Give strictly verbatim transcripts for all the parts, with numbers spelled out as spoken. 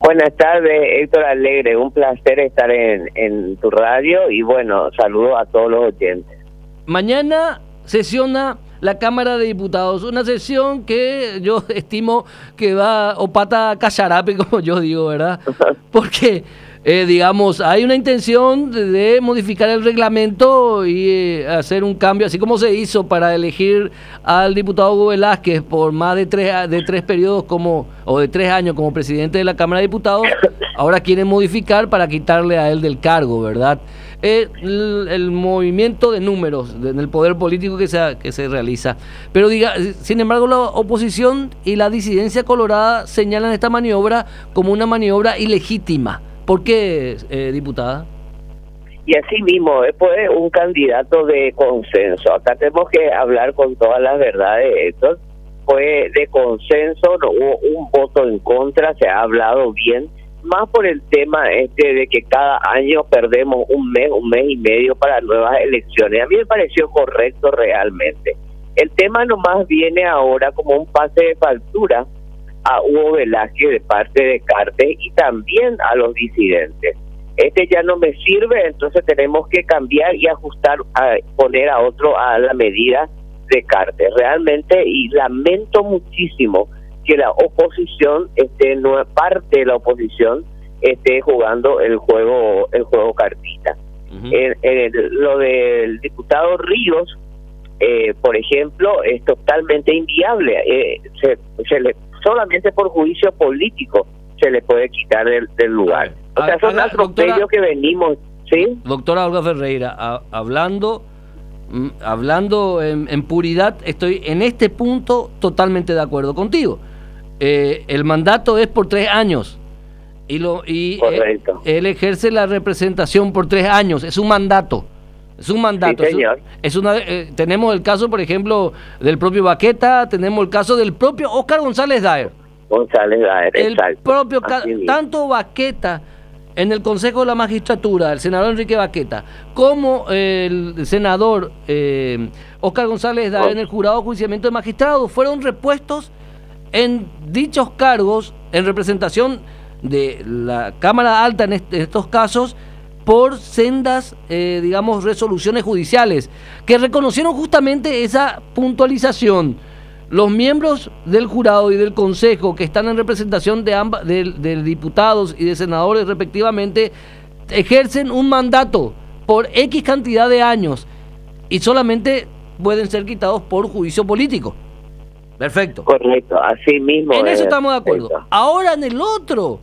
Buenas tardes, Héctor Alegre. Un placer estar en, en tu radio y bueno, saludo a todos los oyentes. Mañana sesiona la Cámara de Diputados, una sesión que yo estimo que va o pata cacharape, como yo digo, ¿verdad? Porque, eh, digamos, hay una intención de, de modificar el reglamento y eh, hacer un cambio, así como se hizo para elegir al diputado Hugo Velázquez por más de tres, de tres periodos como, o de tres años como presidente de la Cámara de Diputados. Ahora quieren modificar para quitarle a él del cargo, ¿verdad? Eh, el, el movimiento de números en el poder político que se, que se realiza. Pero diga, sin embargo, la oposición y la disidencia colorada señalan esta maniobra como una maniobra ilegítima. ¿Por qué, eh, diputada? Y así mismo, es pues, un candidato de consenso. Acá tenemos que hablar con todas las verdades, Héctor. Fue de consenso, no hubo un voto en contra, se ha hablado bien, más por el tema este de que cada año perdemos un mes, un mes y medio para nuevas elecciones. A mí me pareció correcto realmente. El tema nomás viene ahora como un pase de factura a Hugo Velázquez de parte de Cartes y también a los disidentes. Este ya no me sirve, entonces tenemos que cambiar y ajustar, a poner a otro a la medida de Cartes. Realmente, y lamento muchísimo que la oposición, esté, no parte de la oposición, esté jugando el juego el juego cartita. Uh-huh. en, en el, lo del diputado Ríos, eh, por ejemplo, es totalmente inviable. Eh, se, se le, solamente por juicio político se le puede quitar del, del lugar. O sea, son atropellos que venimos, ¿sí? Doctora Olga Ferreira, a, hablando... Hablando en, en puridad, estoy en este punto totalmente de acuerdo contigo. Eh, el mandato es por tres años y, lo, y él, él ejerce la representación por tres años. Es un mandato. Es un mandato. Sí, señor. Es, es una, eh, tenemos el caso, por ejemplo, del propio Baqueta, tenemos el caso del propio Óscar González Daer. González Daer, el exacto. Propio, tanto Baqueta en el Consejo de la Magistratura, el senador Enrique Baqueta, como eh, el senador eh, Óscar González Daer en el Jurado de Juiciamiento de Magistrados, fueron repuestos en dichos cargos en representación de la Cámara Alta en, este, en estos casos por sendas, eh, digamos, resoluciones judiciales que reconocieron justamente esa puntualización. Los miembros del jurado y del consejo que están en representación de ambas, de, de diputados y de senadores respectivamente, ejercen un mandato por X cantidad de años y solamente pueden ser quitados por juicio político. Perfecto. Correcto, así mismo. En eso es, estamos de acuerdo. Eso. Ahora en el otro,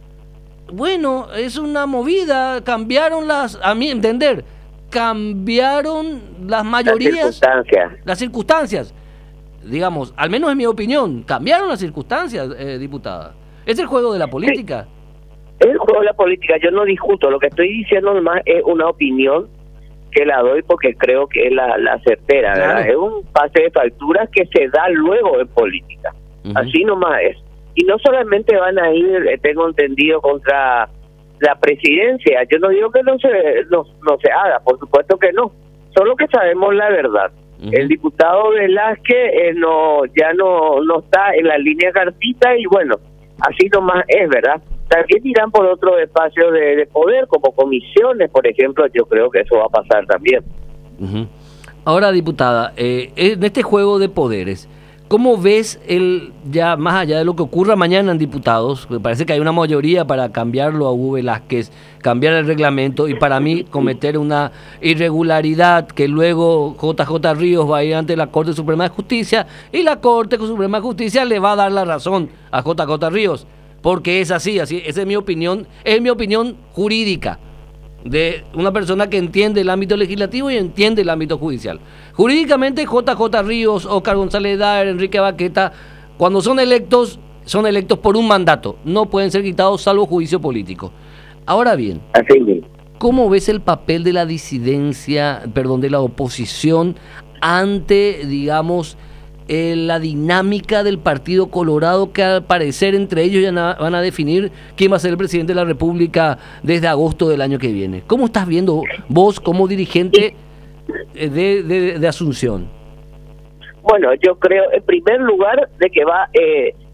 bueno, es una movida, cambiaron las, a mi entender, cambiaron las mayorías. Las circunstancias. Las circunstancias. Digamos, al menos en mi opinión, cambiaron las circunstancias, eh, diputada. Es el juego de la política. Es el juego de la política, yo no discuto, lo que estoy diciendo nomás es una opinión que la doy porque creo que es la, la certera, ¿verdad? Claro. Es un pase de facturas que se da luego en política, uh-huh. Así nomás es. Y no solamente van a ir, tengo entendido, contra la presidencia, yo no digo que no se, no, no se haga, por supuesto que no, solo que sabemos la verdad. Uh-huh. El diputado Velázquez eh, no ya no no está en la línea cartita y bueno, así nomás es, ¿verdad? También irán por otros espacios de, de poder, como comisiones, por ejemplo, yo creo que eso va a pasar también. Uh-huh. Ahora, diputada, eh, en este juego de poderes, ¿cómo ves el ya más allá de lo que ocurra mañana en diputados? Me parece que hay una mayoría para cambiarlo a Hugo Velázquez, cambiar el reglamento y para mí cometer una irregularidad que luego J J Ríos va a ir ante la Corte Suprema de Justicia y la Corte Suprema de Justicia le va a dar la razón a J J Ríos, porque es así, así esa es mi opinión, es mi opinión jurídica de una persona que entiende el ámbito legislativo y entiende el ámbito judicial. Jurídicamente, J J Ríos, Óscar González Daer, Enrique Baqueta, cuando son electos, son electos por un mandato, no pueden ser quitados salvo juicio político. Ahora bien, ¿cómo ves el papel de la disidencia, perdón, de la oposición ante, digamos, eh, la dinámica del Partido Colorado, que al parecer entre ellos ya na- van a definir quién va a ser el presidente de la República desde agosto del año que viene? ¿Cómo estás viendo vos como dirigente de, de, de Asunción? Bueno, yo creo, en primer lugar, de que va eh,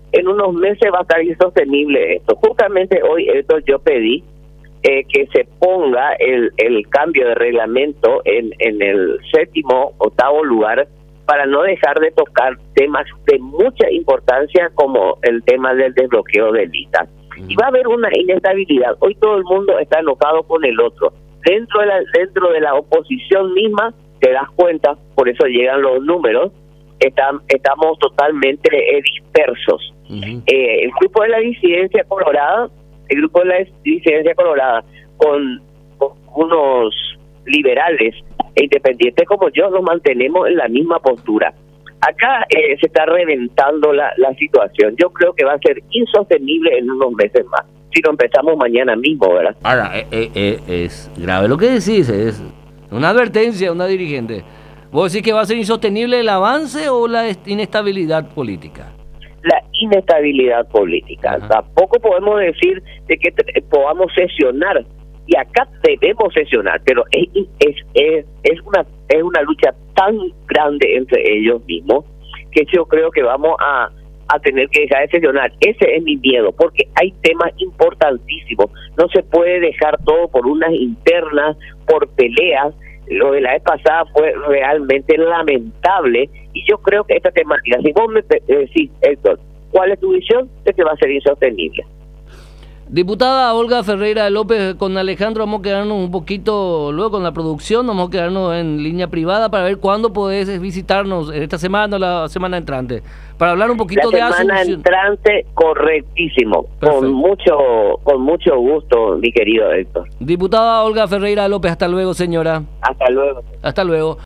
en unos meses va a estar insostenible esto. Justamente hoy esto yo pedí eh, que se ponga el, el cambio de reglamento en, en el séptimo, octavo lugar, para no dejar de tocar temas de mucha importancia como el tema del desbloqueo del I T A. Y va a haber una inestabilidad. Hoy todo el mundo está enojado con el otro. Dentro de la, dentro de la oposición misma, te das cuenta, por eso llegan los números, están, estamos totalmente eh, dispersos. Uh-huh. Eh, el grupo de la disidencia colorada, el grupo de la disidencia colorada, con, con unos liberales e independientes como yo, nos mantenemos en la misma postura. Acá eh, se está reventando la, la situación. Yo creo que va a ser insostenible en unos meses más, si lo empezamos mañana mismo, ¿verdad? Ahora, eh, eh, es grave lo que decís, es una advertencia a una dirigente. ¿Vos decís que va a ser insostenible el avance o la inestabilidad política? La inestabilidad política. Ajá. Tampoco podemos decir de que te, podamos sesionar, y acá debemos sesionar, pero es, es, es, es, una, es una lucha tan grande entre ellos mismos que yo creo que vamos a, a tener que dejar de sesionar. Ese es mi miedo, porque hay temas importantísimos. No se puede dejar todo por unas internas, por peleas. Lo de la vez pasada fue realmente lamentable, y yo creo que esta temática, si vos me decís, Héctor, ¿cuál es tu visión? Es que va a ser insostenible. Diputada Olga Ferreira López, con Alejandro vamos a quedarnos un poquito, luego con la producción, vamos a quedarnos en línea privada para ver cuándo podés visitarnos, esta semana o la semana entrante, para hablar un poquito la de Asunción. La semana entrante, correctísimo. Perfecto. Con mucho con mucho gusto, mi querido Héctor. Diputada Olga Ferreira López, hasta luego, señora. Hasta luego. Hasta luego.